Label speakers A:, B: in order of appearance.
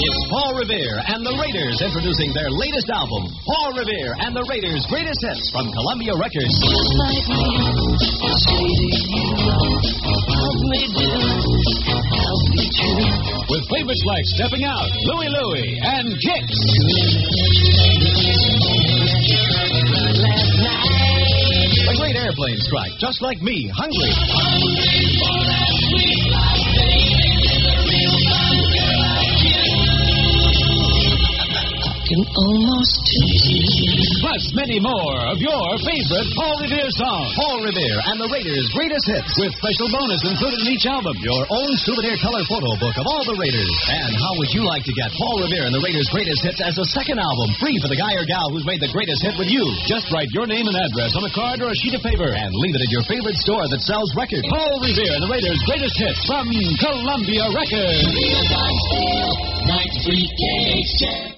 A: It's Paul Revere and the Raiders introducing their latest album, Paul Revere and the Raiders' Greatest Hits from Columbia Records. With favorites like Stepping Out, Louie Louie, and Kicks. The Great Airplane Strike, Just Like Me, Hungry.
B: Can almost taste it.
A: Plus many more of your favorite Paul Revere songs. Paul Revere and the Raiders' Greatest Hits with special bonus included in each album. Your own souvenir color photo book of all the Raiders. And how would you like to get Paul Revere and the Raiders' Greatest Hits as a second album, free for the guy or gal who's made the greatest hit with you? Just write your name and address on a card or a sheet of paper and leave it at your favorite store that sells records. Paul Revere and the Raiders' Greatest Hits from Columbia Records. 93 KHJ.